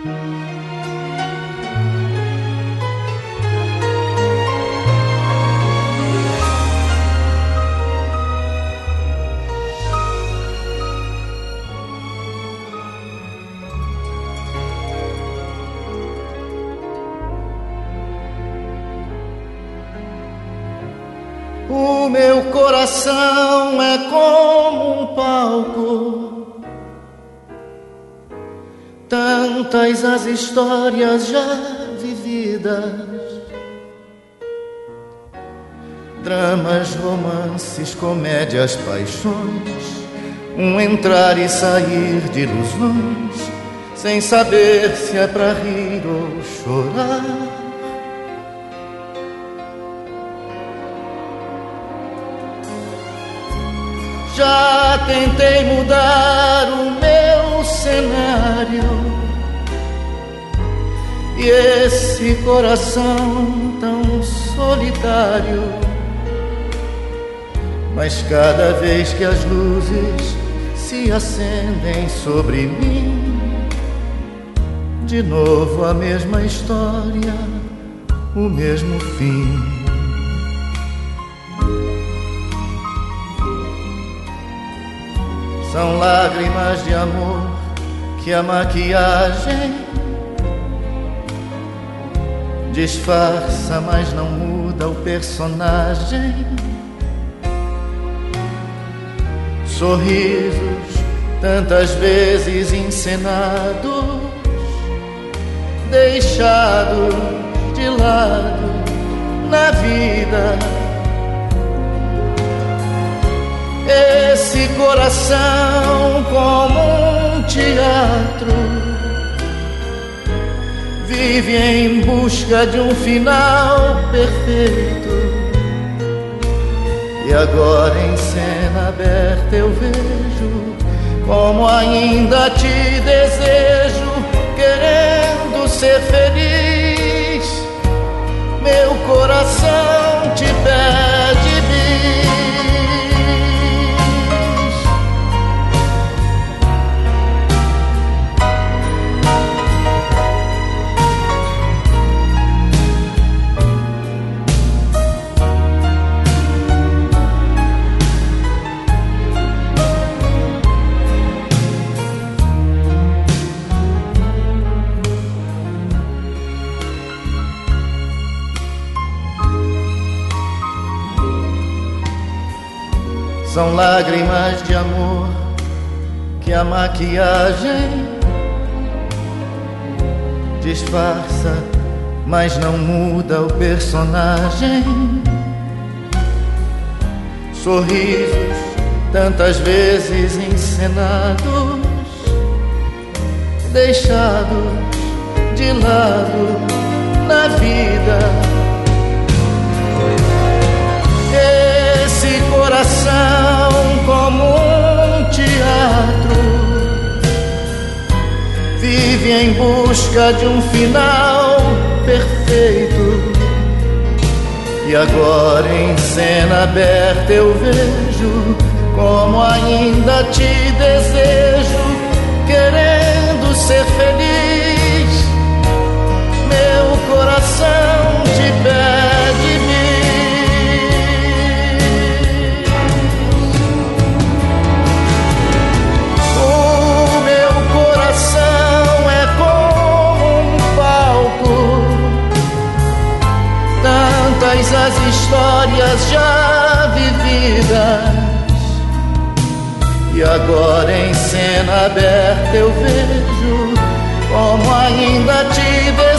O meu coração é como um palco, tantas as histórias já vividas, dramas, romances, comédias, paixões, um entrar e sair de ilusões, sem saber se é pra rir ou chorar. Já tentei mudar o meu cenário, e esse coração tão solitário, mas cada vez que as luzes se acendem sobre mim, de novo a mesma história, o mesmo fim. São lágrimas de amor que a maquiagem disfarça, mas não muda o personagem. Sorrisos tantas vezes encenados, deixados de lado na vida. Esse coração como um teatro vive em busca de um final perfeito. E agora em cena aberta eu vejo como ainda te desejo, querendo ser feliz. Meu coração te pede bis. São lágrimas de amor que a maquiagem disfarça, mas não muda o personagem. Sorrisos tantas vezes encenados, deixados de lado na vida. Esse coração como um teatro vive em busca de um final perfeito. E agora em cena aberta eu vejo como ainda te desejo, querendo ser feliz. Meu coração te pede bis. As histórias já vividas, e agora em cena aberta eu vejo como ainda te desejo,